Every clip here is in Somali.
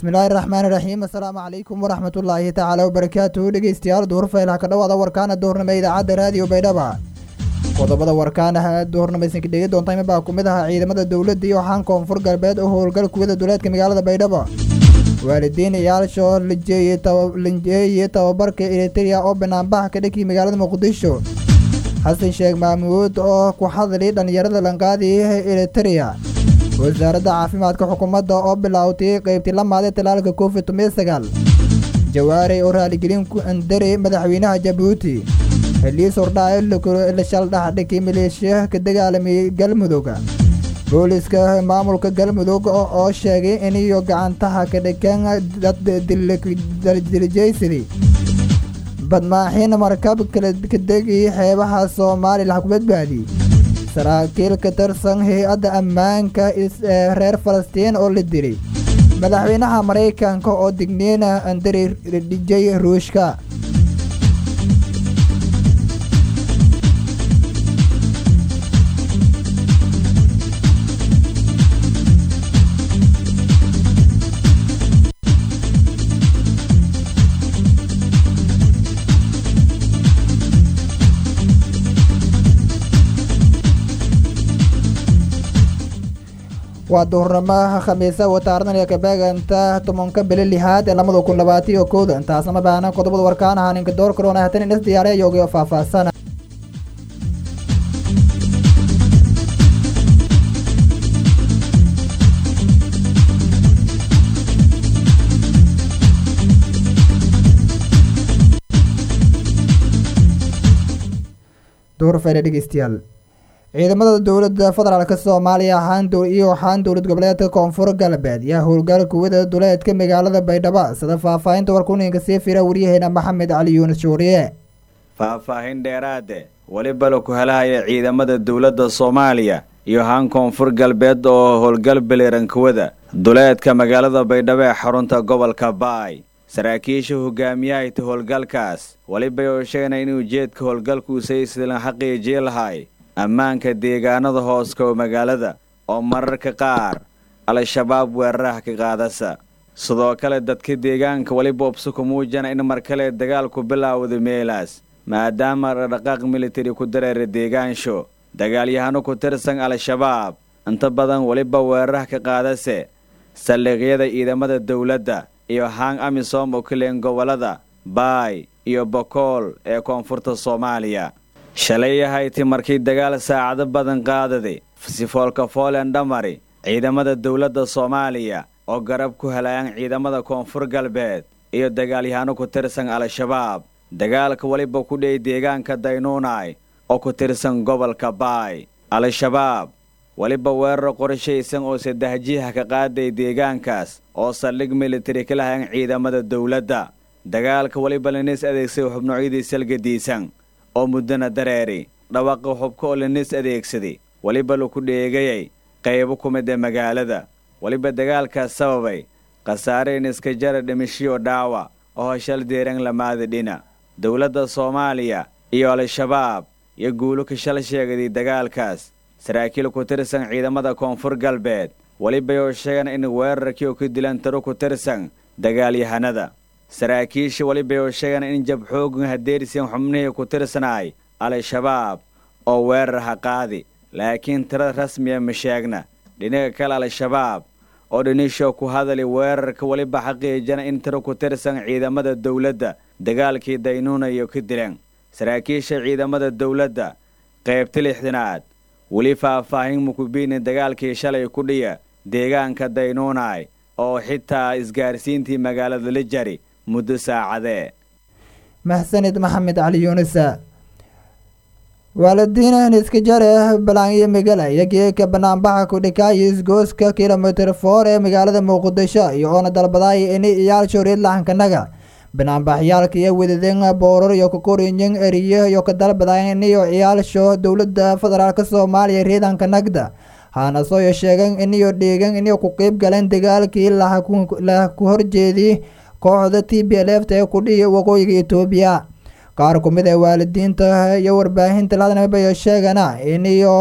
bismillaahi raxmaani raxiim assalaamu calaykum waraxmatullaahi tacaala wabarakaatuhu dhegeystayaal duhurfaylaha ka dhawaada warkaana duhurnimo idaacadda raadiyo baydhaba qodobada warkaanaha duhurnimaysanka dhegi doonta imabaa ku mid aha ciidamada dowladda iyo waxaan koonfur galbeed oo howlgal kuwada duleedka magaalada baydhabo waalidiin iyaalsho linjeeye tababarka eritrea oo banaanbax ka dhigay magaalada muqdisho xasan sheekh maamuud oo ku hadlay dhallinyarada lanqaadi eritrea wasaaradda caafimaadka xukuumadda oo bilowtay qaybtii lamaad ee talaalka covid-19 jawaarey oo raaligelin ku andaray madaxweynaha jabuuti heliis hordhaca la shaldhaxdhigay maleeshiya ka dagaalamay galmudug booliska maamulka galmudug oo sheegay iniyo gacantaha ka dhigan dad diljeysadi badmaaxiin markab kala kadegay xeebaha soomaaliya ku badbaadi saraakiil ka tirsan hay-adda ammaanka reer falastiin oo la dilay madaxweynaha maraykanka oo digniina andari dhijay ruushka waa duhurnamaha khamiisa wataardan ee kabeeganta 10 bili 6 ee 2021 intaasna ma baahna qodobada warkaan ahaa ninka door corona hatan in diyaariyay yoga faahfaahsan door fayda dhegeystayaal ciidamada dowladda federaalka Soomaaliya waxaan dowlad goboleedka koonfur galbeed yaa howlgal kuwada duleedka magaalada Baydhabo sida faahfaahinta warkuninka sii fira wariyaheena Maxamed Cali Yuunus Shooriye faahfaahin dheeraade waliba ku helaya ciidamada dowladda Soomaaliya iyo haan koonfur galbeed oo howlgal baleeran kuwada duleedka magaalada Baydhabo ee xarunta gobolka Baay saraakiisha hogaamiyaha howlgalkaas waliba oo sheegay inuu jeedka howlgalku saysilan xaqiijin lahaay ammaanka deegaanada hooska magaalada oo mararka qaar al-shabaab weeraraha ka qaadasa sidoo kale dadka deegaanka waliba obsuku muujana in markale dagaalku bilaawdo meelaas maadaama dhaqaaq military ku dareeray deegaansho dagaalyahano ku tirsan al-shabaab inta badan waliba weeraraha ka qaadase saldhigyada ciidamada dowladda iyo hang amisom oo kale gobolada Baay iyo Bokool ee koonfurta Soomaaliya shalay ahayd markii dagaal saacado badan qaadaday sifoolka Foolan dhamari ciidamada dowladda Soomaaliya oo garab ku helayaan ciidamada koonfur galbeed iyo dagaalyahano ku tirsan al-shabaab dagaalka waliba ku dheey deegaanka Daynuunay oo ku tirsan gobolka Baay al-shabaab waliba weerar qorshaysan oo 3 jiha ka qaaday deegaankaas oo saldhig military ka lahayn ciidamada dowladda dagaalka waliba lanis adeegsay xubnooyadii salgadiisan oo mudana dareeri dhawaqa xubka oo lanis adeegsaday waliba ku dheegayay qaybo ku mid ah magaalada waliba dagaalkaas sababay qasaareen iska jar dhimasho dhaawa oo shal deeran lamaada dhina dowladda Soomaaliya iyo al-shabaab iyo guulo ka shal sheegay dagaalkaas saraakiil ku tirsan ciidamada koonfur galbeed waliba oo sheegan in weerarkii ku dilan tiro ku tirsan dagaalyahanada saraakiisha waliba oo sheegan in jab xoog hadeersiin xubnihii ku tirsanay al-shabaab oo weerar qaadi laakiin tiro rasmi ah ma sheegna dhinaca kale al-shabaab oo dhinisho ku hadalay weerarka waliba xaqiijina in tiro ku tirsan ciidamada dowladda dagaalkii Daynuuna iyo ka dileen saraakiisha ciidamada dowladda qaybta 6aad wali faahfaahin mukubiin dagaalkii shalay ku dhiya deegaanka Daynuunay oo xitaa isgaarsiintii magaalada la jari muddo saacade mahsanid Maxamed Cali Yuunus waalidiin iska jare balaanyo magaalada iyagii ka banaanbaxa ku dhigay isgooska kilometer 4 ee magaalada Muqdisho iyo oo dalbaday in iyaal shooreed lahankanaga banaanbaxyaalka iyo wadadeen boorar iyo ku korinyin eriye iyo ka dalbaday in iyaal shoo dowladda federaalka Soomaaliya reedanka nagda hana soo sheegan in iyo deegan in ku qayb galeen dagaalkii la ku horjeedii kooxda TPLF ee ku dhiyay waqooyiga Itoobiya qaar ku mid ah waalidiinta iyo warbaahinta laadana bay sheegana in iyo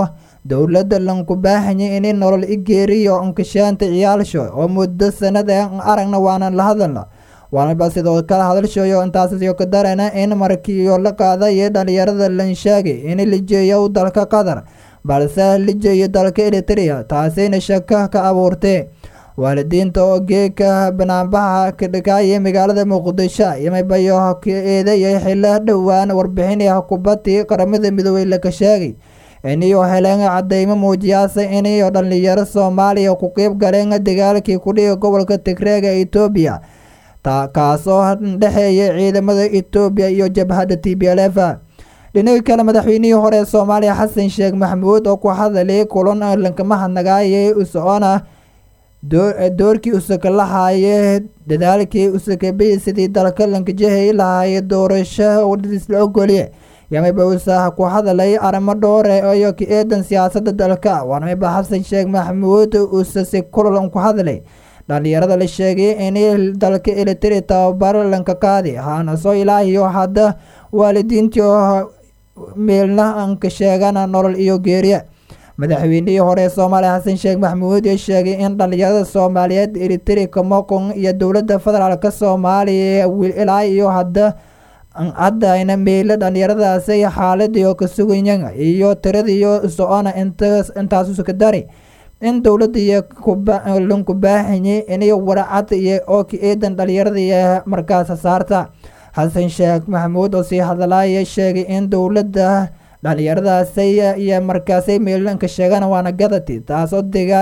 dowladda lanku baahanya inay nolol igeeriyo unkashaanta ciyaalsho oo muddo sanada aragna waanan la hadalna waanaba sidoo kale hadalshooyo intaasiyo ka darana in markiiyo la qaadayo dhalinyarada lanshaagay in la jeeyo dalka qatar balse la jeeyo dalka Eritrea taasina shaka ka abuurtay waalidiinta oo geeka banaanbaxa ka dhigaya magaalada Muqdisho imaybayo ka eedeeyay xilli dhawaan warbixinaya kubadii qaramada midoobay la ka sheegay inay heleen cadeymo muujiyaysa inay dhalinyaro Soomaaliya ku qeyb galeen dagaalkii ku dhigay gobolka Tigreega ee Itoobiya kaasoo dhaxeeyay ciidamada Itoobiya iyo jabhadda TPLF dhinaca kale madaxweynihii hore ee Soomaaliya Xasan Sheekh Maxamuud oo ku hadalay kulan lankama hadnagaayay usoo doorkii usaka lahaayay dadaalkii usaka sidii dalka lankajahay lahaayay doorasho wadadiis la ogoliyay yamayba usaha ku hadalay arrimo dhowr iyo ka eedan siyaasadda dalka waanayba Xasan Sheekh Maxamuud usase kulan ku hadalay dhalinyarada la sheegay inay dalka Eritrea tababar lanka qaadi hana soo ilaahiyo hadda waalidiintii meelna aan ka sheegana nolol iyo geeriya madaxweynihii hore Soomaaliya Xasan Sheekh Maxamuud ayaa sheegay in dhalinyarada Soomaaliyeed Eritrea Kamoqon iyo dowladda federaalka Soomaaliya ilaa iyo hadda ayna meel dhalinyaradaas ay xaaladii ka sugayeen iyo tiradii soona intaas ka dari in dowladda iyo ku baahanyay inay warcad iyo oo ka eedan dhalinyarada markaas saarta Xasan Sheekh Maxamuud oo si hadalaya sheegay in dowladda dhalinyaradaas iyo markaas ay meelan ka sheegan waana gadati taasoo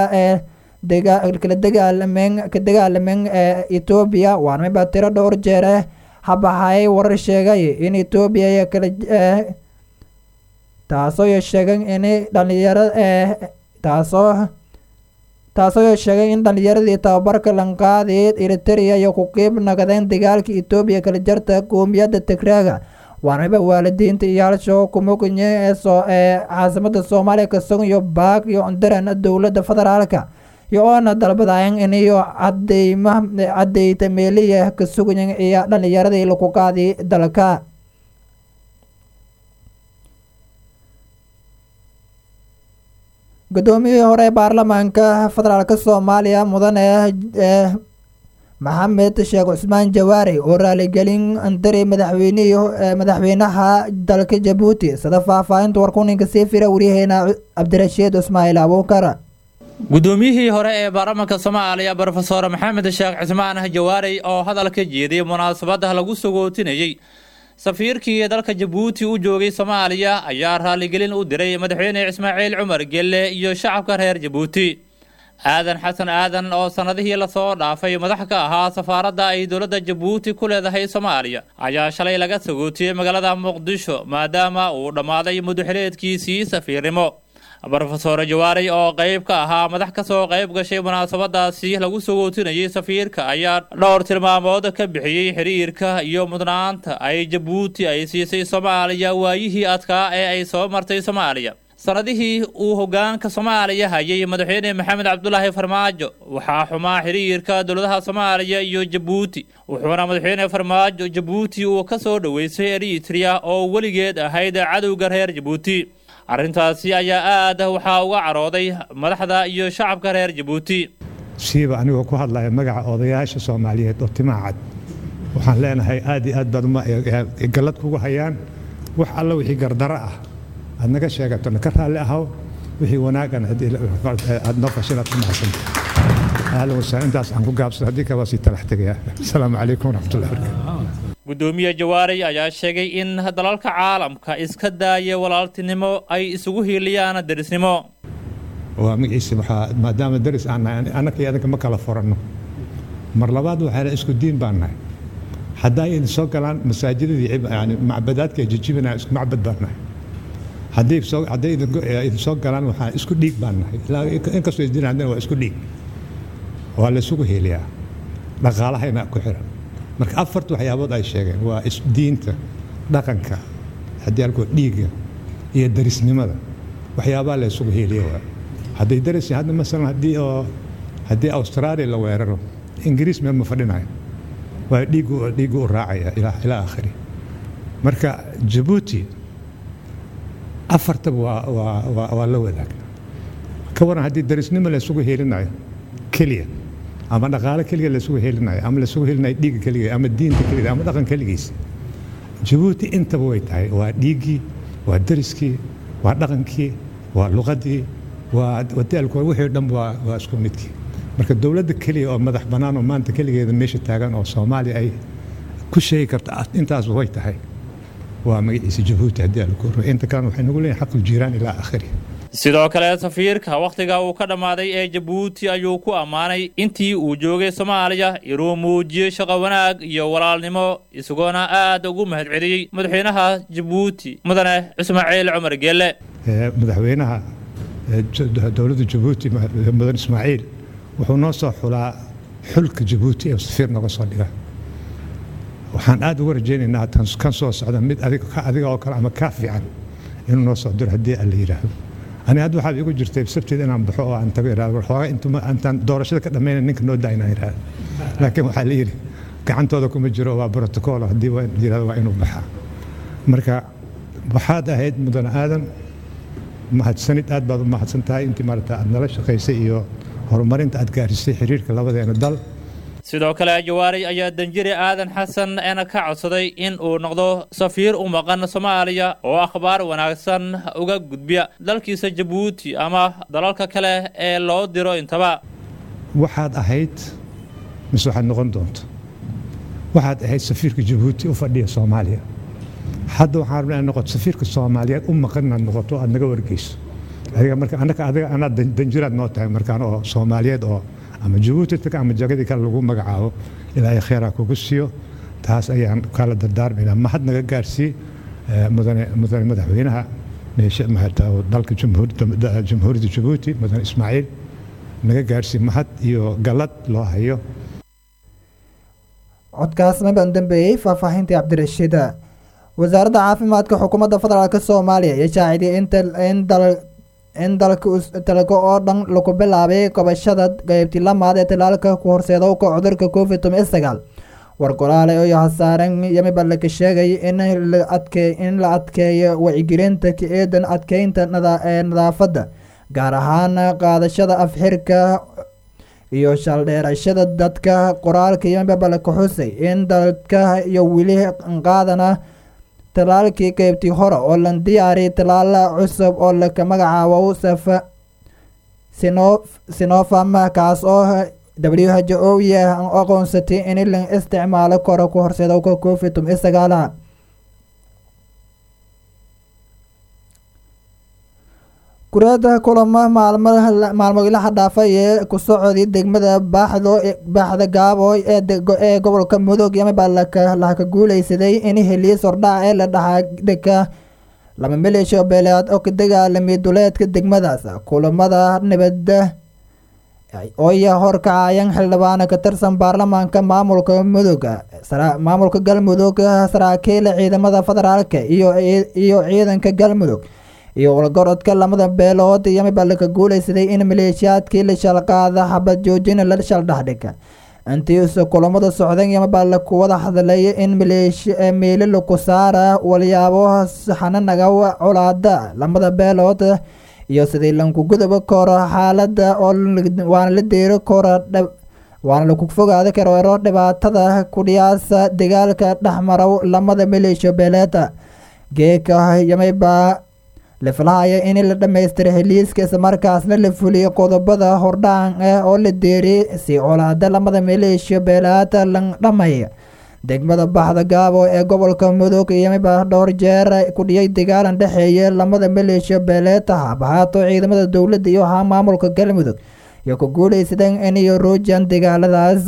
dagaalameen Itoobiya waana tiro dhowr jeer habahay warar sheegay in Itoobiya kala taasoo sheegan in dhalinyarada taasoo sheegay in dhalinyaradii tababarka lanqaadeed Eritrea iyo ku qeyb nagadeen dagaalka Itoobiya kala jarta qoomiyadda Tigreega waanaba waalidiinta iyaalsho kumuganye ee caasimada Soomaaliya ka sugan iyo baaq iyo andaran dowladda federaalka iyo ona dalbadayeen inay cadeyta meeliya ka sugan iyo dhalinyaradii lagu qaadi dalka gudoomiyihii hore baarlamaanka federaalka Soomaaliya mudane Maxamed Sheekh Cusmaan Jawaari oo raaligelin andaray madaxweynaha dalka Jabuuti sida faahfaahinta warkuninka sii fira wariyahayna Cabdirashiid Ismaaciil Abuukar gudoomiyihii hore ee baarlamaanka Soomaaliya Professor Maxamed Sheekh Cusmaan Jawaari oo hadalka jeediyay munaasabada lagu sagootinayay safiirkii dalka Jabuuti u joogay Soomaaliya ayaa raaligelin u diray madaxweyne Ismaaciil Cumar Gelle iyo shacabka reer Jabuuti aadan xasan aadan oo sanadihii la soo dhaafay madax ka ahaa safaaradda ay dowladda Jabuuti ku leedahay Soomaaliya ayaa shalay laga sagootiyay magaalada Muqdisho maadaama uu dhamaaday muddo-xileedkiisii safiirnimo Professor Jawaari oo qayb ka ahaa madax ka soo qayb gashay munaasabadaasi lagu sagootinayay safiirka ayaa dhowr tilmaamood ka bixiyay xiriirka iyo mudnaanta ay Jabuuti ay siisay Soomaaliya waayihii adkaa ee ay soo martay Soomaaliya sanadihii uu hoggaanka Soomaaliya hayay madaxweyne Maxamed Cabdullaahi Farmaajo waxaa xumaa xiriirka dowladaha Soomaaliya iyo Jabuuti wuxuuna madaxweyne Farmaajo Jabuuti uu ka soo dhaweysay Eritrea oo weligeed ahayd cadowga reer Jabuuti arrintaasi ayaa aad waxa uga carooday madaxda iyo shacabka reer Jabuuti siiba anigoo ku hadlaya magaca odayaasha Soomaaliyeed oo timaacad waxaan leenahay aad iyo aad baad galad kugu hayaan wax alla wixii gardara ah aad naga sheegato ka raali ahaw wixii wanaagan aad noo fashilad ku mahadsan ahlan wasahlan intaas aan ku gaabsado haddii ka wasi talax tagaya assalaamu calaykum waraxmatullahi wabarakaatuh gudoomiye Jawaari ayaa sheegay in dalalka caalamka iska daaya walaaltinimo ay isugu hiiliyaan darisnimo waa magaciisa waxa maadaama daris aan anaka yadanka ma kala furanno mar labaad waxa isku diin baanahay haday in soo galaan masaajidada yani macbadaadka jijibina isku macbad baanahay haday soo galaan waxa isku dhiig baanahay in kasoo isdinaan waa isku dhiig waa la isugu hiiliyaa dhaqaalahayna ku xiran marka afartu waxyaabood ay sheegeen waa diinta dhaqanka haddii alko dhiiga iyo darisnimada waxyaabaha la isugu hiiliyo hadday darisi hadda masalan haddii Australia la weeraro Ingiriis meel ma fadhinayo waa dhiigu u raacaya ilaa aakhiri marka Jabuuti afartaba waa la wadaag ka waran haddii darisnimo la isugu helinayo keliya ama dhaqaale keliya la isugu helinayo ama la isugu helinayo dhiigga keliya ama diinta keliya ama dhaqan keligiisa Jabuuti intaba way tahay waa dhiiggii waa dariskii waa dhaqankii waa luqadii waa wadaalku wixii dhan waa isku midkii marka dawladda keliya oo madax bannaan oo maanta keligeeda meesha taagan oo Soomaaliya ay ku sheegi karta intaas way tahay waa magaciisa Jabuuti haddii la koro inta kan waxay nagu leeyahay xaqul jiiraan ilaa aakhiri sidoo kale safiirka waqtiga uu ka dhamaaday ee Jabuuti ayuu ku amaanay intii uu joogay Soomaaliya inuu muujiyo shaqo wanaag iyo walaalnimo isagoona aad ugu mahadceliyay madaxweynaha Jabuuti mudane Ismaaciil Cumar Geelle madaxweynaha dawladda Jabuuti mudane Ismaaciil wuxuu noo soo xulaa xulka Jabuuti ee safiir naga soo dhiga waxaan aad ugu rajaynaynaa kan soo socda mid adiga oo kale ama ka fiican inuu noo soo diro haddii la yiraahdo أنا هذا واحد يقول جرتي بسبتي أنا بحوق عن تغيير هذا الحوار أنتم دورة شدة كده مين إنك نود داينا هذا لكن حاليا كعنت هذا كم جروا بروتوكول هدي وين هذا وينه بحا مركا بحادة هيد مدن آدم ما هاد سنة آد بعض ما هاد سنتها أنت مرتا أنا ليش قيسيو هرمرين تأذكارسي حرير كلا بدي أنا ضل sidoo kale Jawaari ayaa danjire aadan xasan ana ka codsaday in uu noqdo safiir u maqan Soomaaliya oo akhbaar wanaagsan uga gudbiya dalkiisa Jabuuti ama dalalka kale ee loo diro intaba waxaad ahayd mis waxaad noqon doonto waxaad ahayd safiirka Jabuuti u fadhiya Soomaaliya hadda waxaan rabnaa noqoto safiirka Soomaaliyeed u maqan noqoto aad naga wargeyso adiga marka ana danjiraad noo tahay markaan oo Soomaaliyeed oo ama Jabuuti taka ama jagadi kala lagu magacaabo ilaa khayra kugu siiyo taas ayaan kala dardaarmayna ma had naga gaarsi mudane madaxweynaha meesha mahata dalka jamhuuriyadda Jabuuti mudane Ismaaciil naga gaarsi mahad iyo galad loo hayo codkaas ma baan dambeeyay faahfaahintii Cabdirashiid wasaaradda caafimaadka xukuumadda federaalka Soomaaliya ayaa shaacidiyay in dalka oo dhan lagu bilaabay qabashada qaybtii lamaad ee talaalka ku horseeda cudurka COVID-19 war qoraale oo hasaaran yami balka sheegay in la adkeeyo wacyigelinta eedan adkeynta nadaafadda gaar ahaan qaadashada afxirka iyo shaldheerashada dadka qoraalka yami balka xusay in dadka iyo wili qaadana talaalkii qaybtii hore oo la diyaariyay talaal cusub oo la magacaabo Sinopharm kaas oo WHO aqoonsatay in la isticmaalo karo ku horseeda COVID-19 kurada kulama maalmo ilaha dhaafay ee ku socodii degmada baaxda gaabo ee gobolka Mudug yama balka la ka guuleysaday in heliis ordhac ee la dhaxadka lama maleeshiyo beelaad oo ka dagaalamay duleedka degmadaas kulamada nabadda oo horkacayaan xildhibaan ka tirsan baarlamaanka maamulka Mudug maamulka Galmudug saraakiil ciidamada federaalka iyo ciidanka Galmudug iyo gorodka lamada beelood iyo balka guuleysaday in maleeshiyaadkii la shalqaada xabad joojin la shaldhaxdhiga intii kulamada socdeen iyo bal ku wada hadlay in meelo ku saara walyaabo saxananaga culaada lamada beelood iyo sidii lanku gudub karo xaaladda oo waan la deero karo waan la ku fogaado karo dhibaatada ku dhiyaasa dagaalka dhaxmaro lamada maleeshiyo beeleeda geeka yamayba laflaaya in la dhameystiro heliiska isla markaasna la fuliyo qodobada hordhaan oo la deeray si colaada lamada maleeshiyo beelaad lan dhamay degmada baxda gaabo ee gobolka Mudug iyo dhowr jeer ku dhiyay dagaalan dhaxeeya lamada maleeshiyo beeleed habaato ciidamada dawladda iyo maamulka Galmudug iyo ku guuleysadeen in ay roojaan dagaaladaas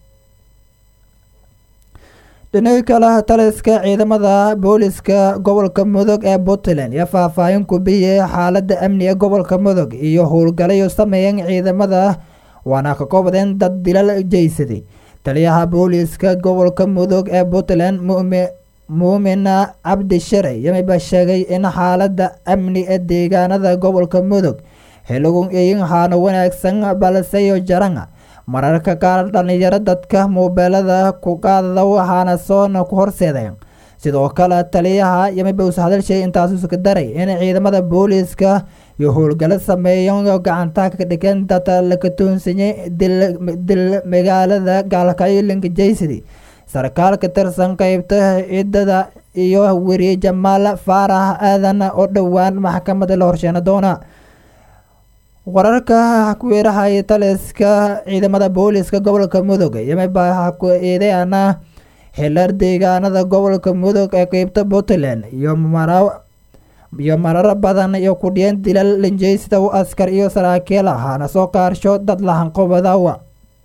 dhinaca kale taliska ciidamada booliska gobolka Mudug ee Puntland ya faahfaahin ku bixiyay xaaladda amniga gobolka Mudug iyo howlgalayo sameeyeen ciidamada waana ka koobadeen dad dilal jeysaday taliyaha booliska gobolka Mudug ee Puntland Muumin Cabdi Shire yama sheegay in xaaladda amni ee deegaanada gobolka Mudug xiligan ay ahaan wanaagsan balse iyo jaranga mararka qaar dhalinyaro dadka mobilada ku qaadada waxaana soo ku horseedeen sidoo kale taliyaha yamiba usa hadalshay intaasuusa ka daray in ciidamada booliiska iyo howlgalo sameeyan oo gacanta ka dhigan data laga toonsanyay dil magaalada gaalkacyo linkajaysidi sarkaal ka tirsan qaybta ciidada iyo weriye jamaal faarax aadan oo dhowaan maxkamadda la horsheena doona wararka ku weerahaya taliska ciidamada booliiska gobolka mudug yamiba ku eedeana xilar deegaanada gobolka mudug ee qeybta puntland iyo marar badan iyo ku dhiyeen dilal linjaysta u askar iyo saraakiil ahaana soo qaarsho dad lahanqobadawa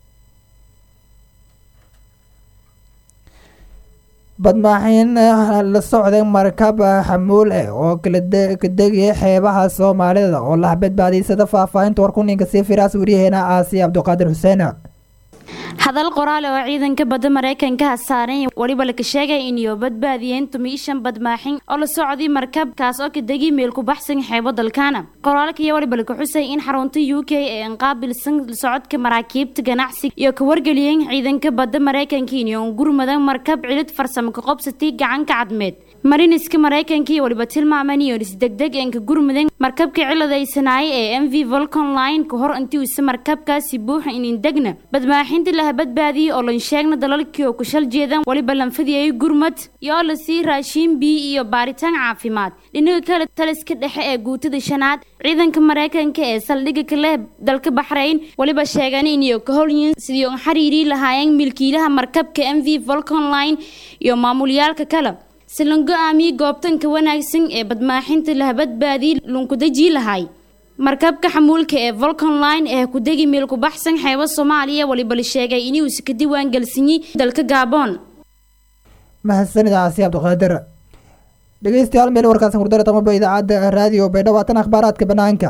badmaaxiin la socday markab xamuul oo kala degaya xeebaha soomaalida oo la badbaadiysada faahfaahinta warkuninka sii firaas wariyaheena caasiya cabdiqaadir xuseen hadal qoraale oo ciidanka badda Mareykanka saaran waliba la sheegay in iyo badbaadiyeen tumiishan badmaaxin oo la socday markabkaas oo ka degay meel ku baxsan xeebo dalkana qoraalka iyo waliba la xusay in xarunta UK ee qaabilsan socodka maraakiibta ganacsiga iyo ka wargeliyeen ciidanka badda Mareykanka in gurmadan markab cilad farsamo ka qabsatay gacanka cadmeed mariniska Mareykanka iyo waliba tilmaameen iyo degdeg ka gurmadan markabka ciladaysanay ee MV Vulcan Line ka hor intii uu markabkaasi buux in degna badmaaxinta la badbaadiyay oo lan sheegna dalalkii oo ku shal jeedan waliba lan fadiyay gurmad iyo la sii raashin bi iyo baaritaan caafimaad dhinaca kale taliska dhexe ee guutada shanaad ciidanka Mareykanka ee saldhigga kale dalka Bahrain waliba sheegan in iyo ka howlyin sidii oo xiriiri lahaayeen milkiilaha markabka MV Vulcan Line iyo maamulyaalka kale silango aami goobtanka wanaagsan ee badmaaxinta la badbaadiyay lunku daji lahaay markabka xamuulka ee Vulcan Line ee ku degi meel ku baxsan xeebo Soomaaliya waliba la sheegay in uu iska diiwaan galsinyay dalka Gabon mahadsanid caasiya cabdiqaadir dhegeystayaal meel warkaas hurdada tamaba idaacadda raadiyo Baydhabo tan akhbaaraadka banaanka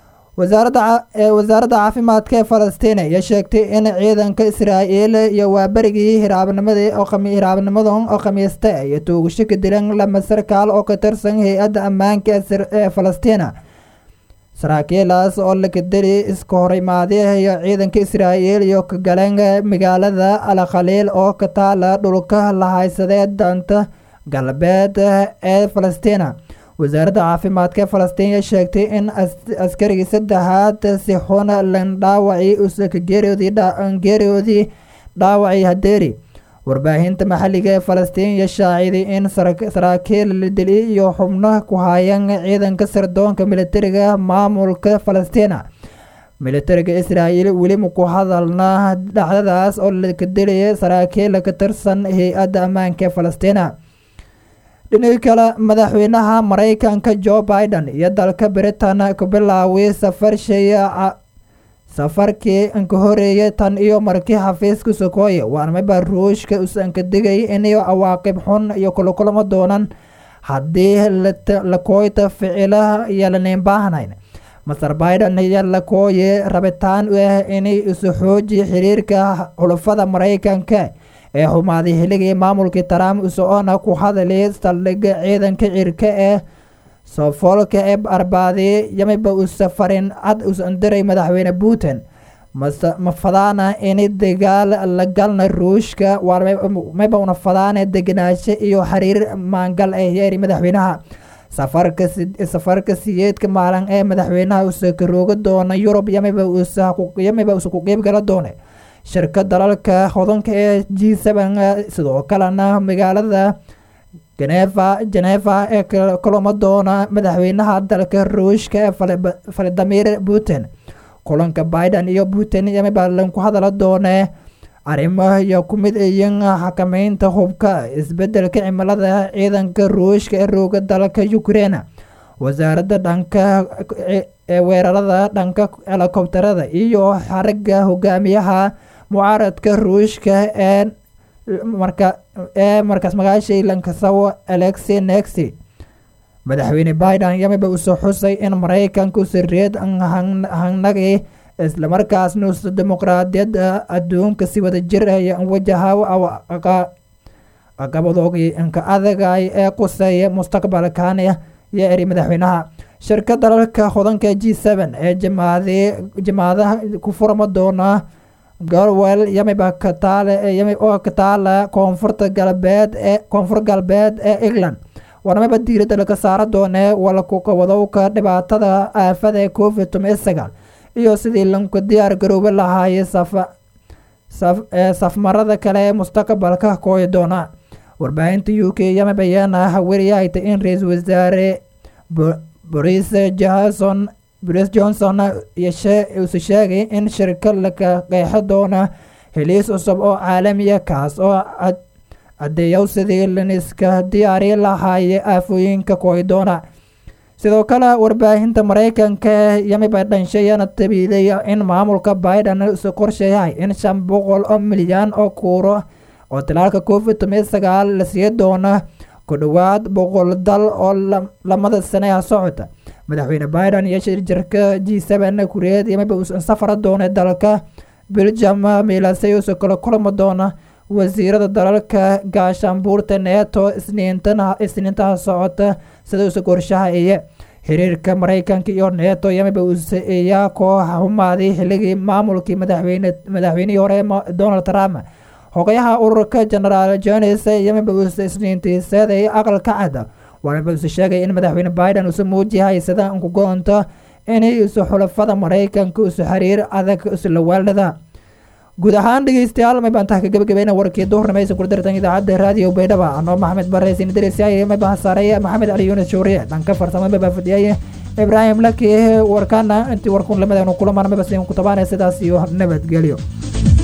wasaaradda caafimaadka ee Falastiin ayaa sheegtay in ciidanka Israa'iil iyo waabarigii hiraabnimada oo khamiista iyo toogasho ka dilan lama sarkaal oo ka tirsan hay'adda ammaanka ee Falastiin saraakiilaas oo la kadeli iska horimaaday iyo ciidanka Israa'iil iyo ka galeen magaalada Al-Khaliil oo ka taala dhulka la haysaday danta galbeed ee Falastiin wasaaradda caafimaadka ee Falastiin ayaa sheegtay in askarigii saddexaad si xun lan dhaawacay usaka geeriyoodii dhaawacay hadeeri warbaahinta maxalliga ee Falastiin ayaa shaaciday in saraakiil la dilay iyo xubno ku hayaan ciidanka sirdoonka militariga maamulka Falastiin militariga Israa'iil weli ma ku hadalna dhacdadaas oo la dilay saraakiil ka tirsan hay'adda ammaanka ee Falastiin dhinaca kale madaxweynaha Mareykanka Joe Biden iyo dalka Britain ku bilaaway safarkii ka horeeyay tan iyo markii xafiiska Sokoye waana Ruushka uusan ka digay in awaaqib xun iyo kulamo doonan haddii la kooyta ficila yeelan baahnayn Mr Biden ayaa la kooyay rabitaan inay isu xoojiyo xiriirka xulafada Mareykanka ee xumaaday xilligii maamulkii Trump usoona ku hadalay saldhigga ciidanka cirka ee Suffolk ee Arbaaday yamiba u safarin cad usan diray madaxweyne Putin ma fadana in dagaal la galna Ruushka mayba una fadana degenaansho iyo xiriir maangal ee yeeri madaxweynaha safarka siyeedka maalin ee madaxweynaha uu ka rooga doona Yurub yamiba uu ku qeyb gala doona shirkadda dalalka hodanka ee G7 sidoo kalena magaalada Geneva ee kulamo doona madaxweynaha dalka Ruushka Vladimir Putin kulanka Biden iyo Putin yamiba lan ku hadala doona arrimaha iyo kumid ayaan xakameynta hubka isbedelka cimilada ciidanka Ruushka ee rooga dalka Ukraine wasaaradda dhanka weerarada dhanka helikobtarada iyo xarigga hogaamiyaha mucaaradka Ruushka ee markaas magaashay lankasawo Alexei Navalny madaxweyne Biden yamiba uu soo xusay in Mareykanku sirreed hangnagay isla markaasna dimuqraadiyadda adduunka si wada jir ah wajaha caqabadooda inka adagay ee quseeya mustaqbalkan iyo eri madaxweynaha shirkadda dalalka hodanka G7 ee jamaadaha ku furma doona galwell yamiba ka taala koonfur galbeed ee England warnamaba diiradda laga saara doonee walku kawadowka dhibaatada aafada ee COVID-19 iyo sidii lanku diyaar garoobi lahaayay safmarada kale ee mustaqbalka kooyi doona warbaahinta UK yamiba ayaana haweenayay in ra-iisul wasaare Boris Johnson uu sheegay in shirkad laga qeexi doona heliis cusub oo caalamiya kaas oo caddeeyow sidii laniska diyaari lahaayay aafooyinka kooyi doona sidoo kale warbaahinta Mareykanka yamiba dhanshayana tabiiday in maamulka Biden uu qorsheeyay in 500 milyan oo kuuro oo talaalka COVID-19 la sii doona ku dhawaad 100 dal oo lamada sano ee socota madaxweyne Biden iyo shirka G7 kureed yamiba uu safar doona dalka Belgium meelasay uu kala kulmo doona wasiirada dalalka gaashaanbuurta NATO isniinta socota sida uu qorshaha xiriirka Mareykanka iyo NATO yamiba uu saeeyaa koox humaaday xilligii maamulkii madaxweynihii hore Donald Trump hogayaha ururka General Jones yamiba uu isniintii saday aqalka cad waxaana uu sheegay in madaxweyne Biden uu muujiyo sida uu ku goonto inay isu xulafada Mareykanka uu xiriir adag isla waalada guud ahaan dhegeystayaal ma baan tahay gabagabeena warkii duhurnimada ku dartan idaacadda raadiyo Baydhaba anoo Maxamed Barreesin Idriisay ma baan saaray Maxamed Ali Yunus Shooriye dhanka farsamada baa fadhiyay Ibrahim Laki warkana intii warkun lamada kula marnay bas in ku tabaanay sidaas iyo nabadgelyo